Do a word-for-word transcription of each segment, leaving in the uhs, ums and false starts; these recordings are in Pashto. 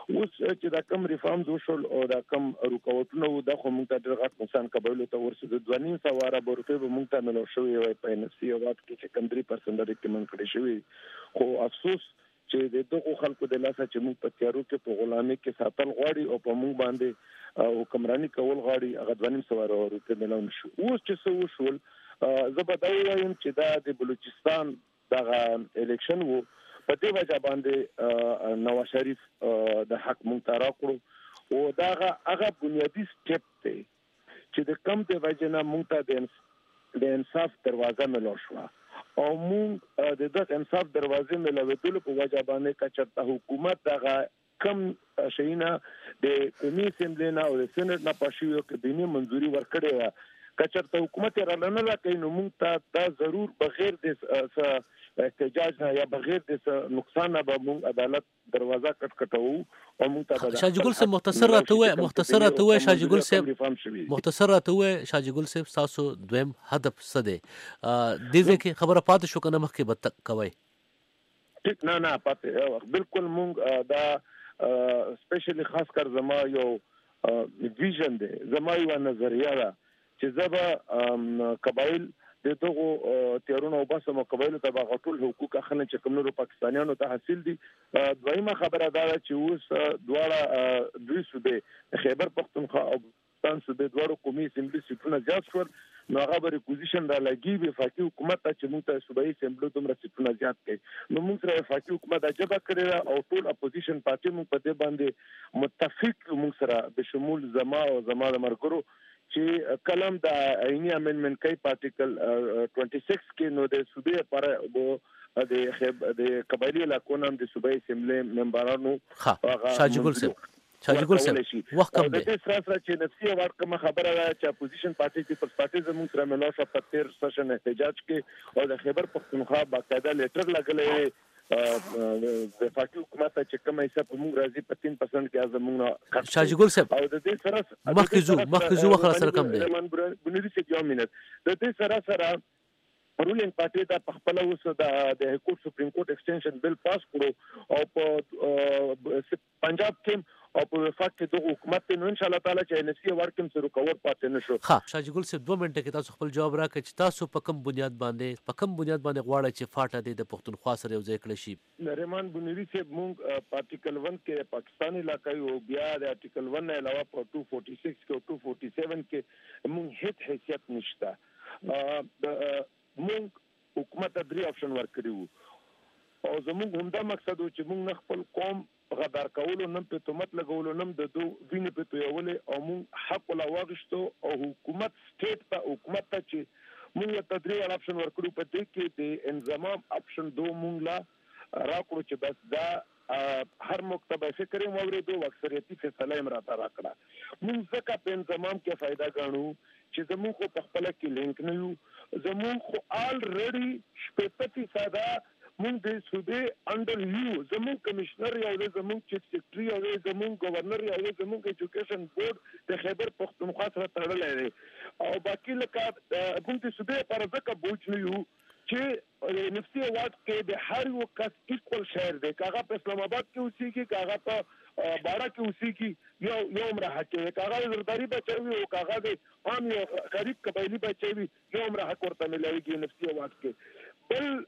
اوس چې دا کم ریفارمز وشول او دا کم رکاوټونه و د خو موږ ته ډېر غټ نقصان قبایلو ته ورسېد دوه نیم سوه بورفې به موږ ته ملو شوی وای په ان اف سي واټ کې چې کم درې پرسنټ ریکمند کړی شوی خو افسوس چې د دغه خلکو د لاسه چې موږ په تیارو کې په غلامي کې ساتل غواړي او په موږ باندې حکمرانی کول غواړي هغه دوه نیم سوه ورته ملو نشو اوس چې څه وشول زه به دا وایم چې دا د بلوچستان دغه الیکشن وو په دې وجه باندې نواز شریف د حق مونږ ته راکړو او دا هغه بنیادی سټپ دی چې د کم د وجه نه مونږ ته د انصاف دروازه ملو شو او مونږ د دغه انصاف دروازې ملوېدل په وجه باندې کچرته حکومت دغه کم شینا د قومي اسمبلی نه او د سېنات نه پښیو کې دیني منځوري ورکړې و کچرته حکومت را نه راکې نو مونږ ته دا ضرور بغیر د احتجاج نه یا بغیر د نقصان نه به مونږ عدالت دروازه کټ کټو او مونږ ته شاجي ګل صاحب مختصر راته مختصر راته شاجي ګل صاحب مختصر راته شاجي ګل صاحب تاسو دویم هدف څه دی د دې کې خبره پاتې شو کنه مخکې به کوي ټیک نه نه پاتې بالکل مونږ دا سپیشلی خاص کر زما یو ویژن دی زما یو نظریه ده چې زبا قبایل د دغه تیارونو او باسه مقابله ته غټول حقوق اخلي چې کوم نورو پاکستانیانو ته حاصل دي دویمه خبره دا چې اوس دواړه دوی صوبې خیبر پختونخوا او پاکستان صوبې دواړو قومي اسمبلی سیټونه زیات شول نو هغه به پوزیشن را لګي وفاقي حکومت ته چې موږ ته صوبایي اسمبلی دومره سیټونه زیات کړي نو موږ سره وفاقي حکومت اجازه کړی او ټول اپوزیشن پارټي موږ په دې باندې متفق موږ سره به شمول زما او زما د مرګرو چې کلم د عیني امندمنت کوي پارټیکل چھیاسی کې نو د صوبې لپاره د د قبایلی علاقو نام د صوبایي اسمبلی ممبرانو شاجي ګل صاحب شاجي ګل صاحب وخت کم دی د سره سره چې نفسي ورکه خبره ده چې اپوزیشن پارټي پیپلز پارټي زموږ سره ملو شو په تیر سیشن احتجاج کې او د خیبر پختونخوا باقاعده لیټر لګلې د فاقي حکومت چې کومه حساب موږ راځي په تین پرسنټ کې ازمنه شاجي ګل صاحب او د دې سره مخکې زو مخکې زو وخت سره کم دی بنوري چې یو منټ د دې سره سره رولینګ پارټي دا په خپل اوس د د حکومت سپریم کورټ ایکسټنشن بل پاس کړو او په پنجاب کې او په وفاق کې د حکومت نو ان شاء الله تعالی چې نسي ورکم سره کور پاتې نشو ها شاجي ګل صاحب دوه منټه کې تاسو خپل جواب راکړئ چې تاسو په کوم بنیاد باندې په کوم بنیاد باندې غواړئ چې فاټه د پښتونخوا سره یو ځای کړی شي نریمان بنوري صاحب مونږ په آرټیکل ون کې پاکستاني علاقې او بیا د آرټیکل ون نه علاوه په دو سو چوالیس کې او دو سو سیمانزه کې مونږ هیڅ حیثیت نشته مونږ حکومت ته درې آپشن ورکړي او زموږ همدا مقصد و چې مونږ خپل قوم غدار کولو نم په تومت لګولو نم د دو وینې په تویولې او مونږ حق ولا واغشتو او حکومت سټیټ ته حکومت ته چې مونږ ته درې آپشن ورکړو په دې کې د انضمام آپشن دو مونږ لا راکړو چې بس دا هر مکتبه فکر موریدو اکثریتي فیصله امراته راکړه مونږ ځکه په انضمام کې فائدہ غاڼو چې زموږ خو په خپل کې لینک نه یو زموږ خو الریډي شپږ فیصد مونږ د صوبې انډر یو زموږ کمشنر یو دی زموږ چیف سیکرټري یو دی زموږ گورنر یو دی زموږ ایجوکیشن بورډ د خیبر پختونخوا سره تړلی دی او باقي لکه موږ د صوبې لپاره ځکه بوج نه یو چې نفسي واټ کې د هر یو کس ایکول شهر دی که هغه په اسلام آباد کې اوسېږي که هغه په باړه کې اوسېږي یو یو عمره حق وي که هغه زرداري بچی وي او که هغه د عام یو غریب قبایلي بچی وي یو عمره حق ورته میلاویږي نفسي واټ کې بل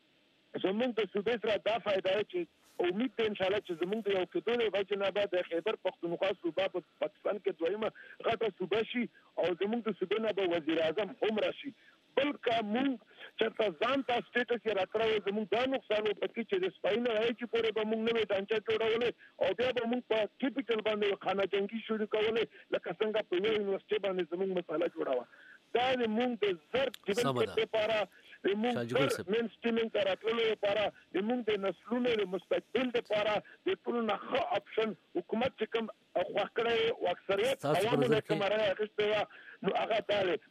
زمونږ د صوبې سره دا فائدہ چې امید ده ان شاء الله چې زمونږ د یو کېدو وجه نه بعد د خیبر پختونخوا صوبه په پاکستان کې دویمه غټه صوبه شي او زمونږ د صوبې نه به وزیر اعظم هم راشي بلکې مونږ چې ځان ته سټیټس یې راکړو زمونږ دا نقصان وکړي چې د سپاینه راځي چې پورې به مونږ نوې ډانچه جوړولې او بیا به مونږ په کیپټل باندې خانه جنگي شروع کولې لکه څنګه په یو یونیورسيټي باندې زمونږ مساله جوړاوه دا د مونږ د زر ډیولپمنټ لپاره د مونږ مین سټریمینګ راتللو لپاره د مونږ د نسلونو د مستقبل لپاره د ټول نه ښه آپشن حکومت چې کوم خو کړی او اکثریت عوامو د کومره اخیسته نو هغه تعالی